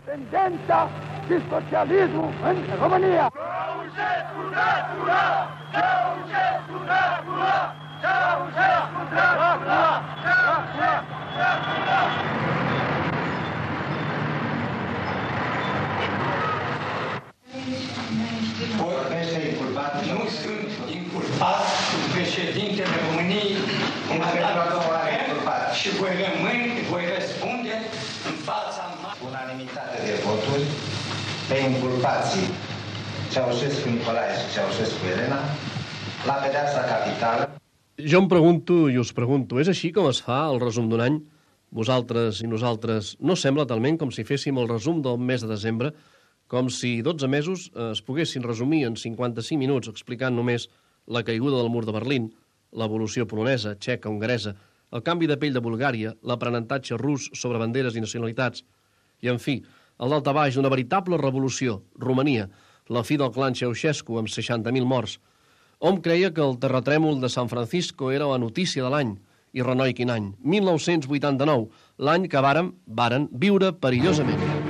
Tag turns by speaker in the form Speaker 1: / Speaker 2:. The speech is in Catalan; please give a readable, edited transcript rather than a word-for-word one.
Speaker 1: Tendența și socialismul în România.
Speaker 2: Ceaușescu Dracula! Ceaușescu Dracula! Ceaușescu Dracula! Ceaușescu Dracula!
Speaker 3: Vorbește inculpat.
Speaker 4: Nu sunt inculpat cu președintele României și voi răspunde în fața
Speaker 3: unanimitate de voturi pe inculpații Ceaușescu Nicolae și Ceaușescu Elena la pedeapsa capitală.
Speaker 5: Jo em pregunto i us pregunto, és així com es fa el resum d'un any? Vosaltres i nosaltres no sembla talment com si féssim el resum del mes de desembre, com si 12 mesos es poguessin resumir en 55 minuts explicant només la caiguda del mur de Berlín, l'evolució polonesa, txeca, hongaresa, el canvi de pell de Bulgària, l'aprenentatge rus sobre banderes i nacionalitats, i, en fi, el daltabaix d'una veritable revolució, Romania, la fi del clan Ceaușescu amb 60.000 morts. Hom creia que el terratrèmol de San Francisco era la notícia de l'any, i renoi quin any, 1989, l'any que varen viure perillosament.